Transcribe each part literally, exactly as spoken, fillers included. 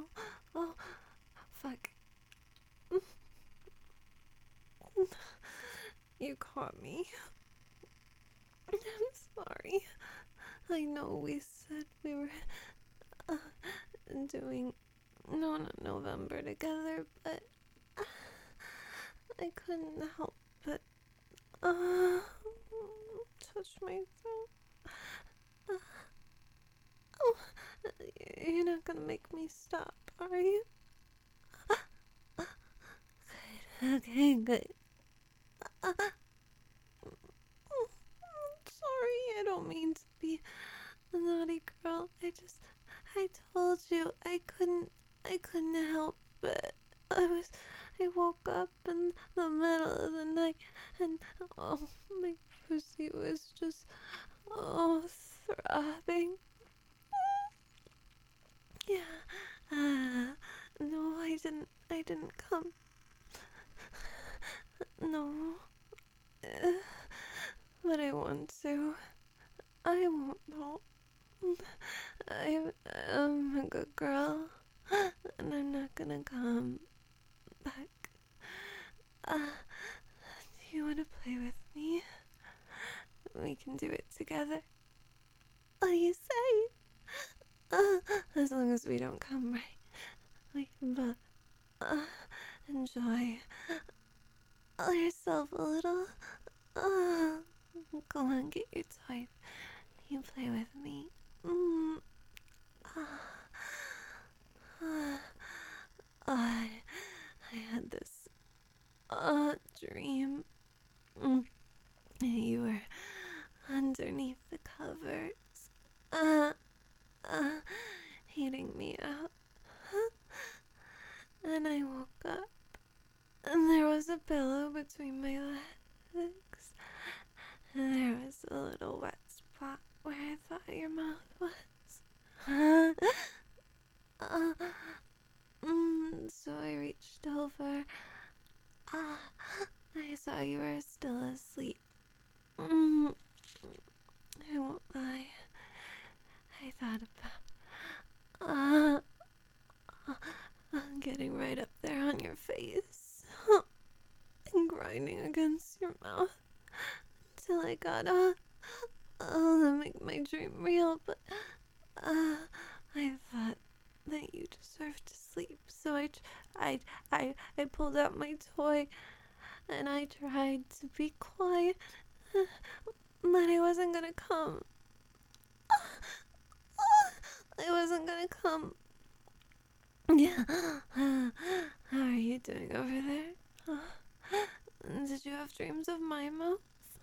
Oh, oh, fuck. You caught me. I'm sorry. I know we said we were uh, doing Nona November together, but uh, I couldn't help but uh, touch my throat. Uh, oh, you're not gonna make me stop, are you? Good, okay, good. Uh, sorry, I don't mean to be a naughty girl. I just, I told you I couldn't, I couldn't help it. I was, I woke up in the middle of the night and, oh, my pussy was just, oh, throbbing. Yeah, uh, no, I didn't, I didn't come. No, uh, but I want to. I won't though. I'm, I'm a good girl, and I'm not gonna come back. Uh, do you want to play with me? We can do it together. What do you say? Uh, as long as we don't come, right? We can both uh, enjoy yourself a little. Uh, go on, get your toy. You play with me. Mm. Uh, uh, I, I had this uh, dream. Mm. You were underneath the covers, uh, uh, eating me out. And I woke up, and there was a pillow between my legs, and there was a little wet spot where I thought your mouth was. uh, mm, so I reached over. Ah, I saw you were still asleep. Mm, I won't lie. I thought about uh, uh, getting right up there on your face and grinding against your mouth until I got uh, uh, to make my dream real. But uh, I thought that you deserved to sleep, so I, I, I, I pulled out my toy and I tried to be quiet, but I wasn't gonna come. I wasn't gonna come. Yeah. How are you doing over there? Did you have dreams of my mouth?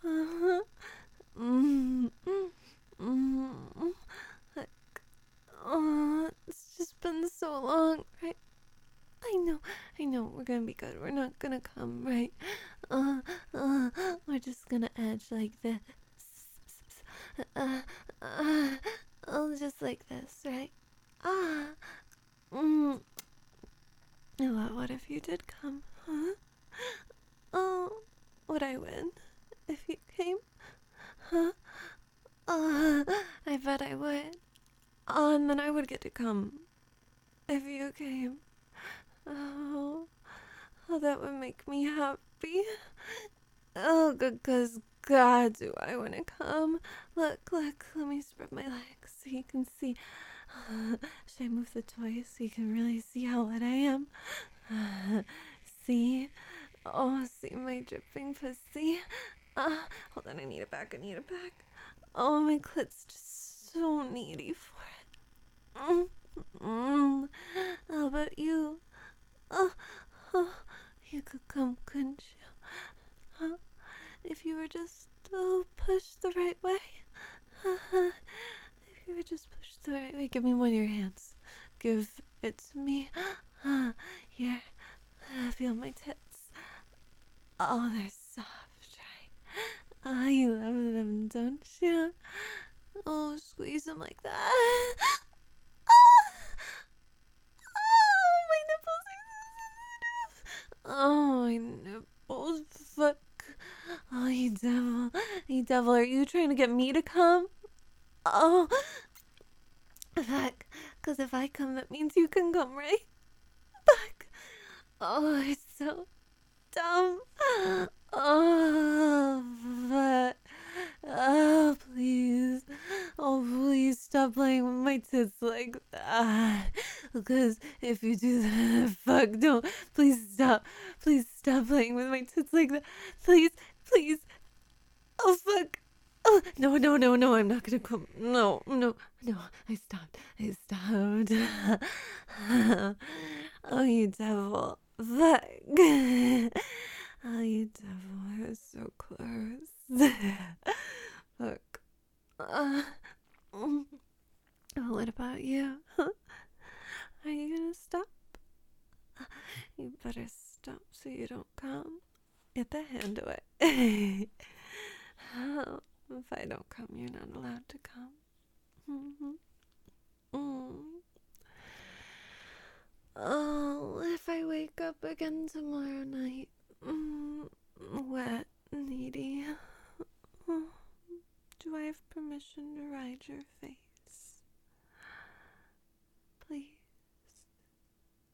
mm, mm, like, oh, it's just been so long, right? I know, I know, we're gonna be good. We're not gonna come, right? Uh, uh, we're just gonna edge like this. Uh, uh, oh, just like this, right? Ah, mm. Well, what if you did come, huh? Oh, would I win if you came? Huh? Uh, I bet I would. Oh, and then I would get to come if you came. Oh, oh, that would make me happy. Oh, because God, do I want to come. Look, look, let me spread my legs so you can see. Uh, should I move the toy so you can really see how wet I am? Uh, see? Oh, see my dripping pussy? Uh, hold on, I need it back, I need it back. Oh, my clit's just so needy for it. Mm, mm. How about you? Oh, oh, you could come, couldn't you? Huh? If you were just oh, pushed the right way. Uh, if you were just pushed the right way. Give me one of your hands. Give it to me. Uh, here. Uh, feel my tits. Oh, they're soft, right? Oh, you love them, don't you? Oh, squeeze them like that. Oh, my nipples, fuck. Oh, you devil. You devil, are you trying to get me to come? Oh, fuck. Because if I come, that means you can come, right? Fuck. Oh, it's so dumb. Oh, but. Oh, please. Oh, please stop playing with my tits like that. Because if you do that, fuck, don't. Please stop. Please stop playing with my tits like that. Please, please. Oh, fuck. Oh, no, no, no, no, I'm not gonna come. No, no, no, I stopped. I stopped. Oh, you devil. Fuck. Oh, you devil. You're so close. Fuck. Uh, mm. Oh, what about you? Are you gonna stop? You better stop so you don't come. Get the hand away. Oh, if I don't come, you're not allowed to come. Mm-hmm. Mm. Oh, if I wake up again tomorrow night, mm, wet, needy, do I have permission to ride your face?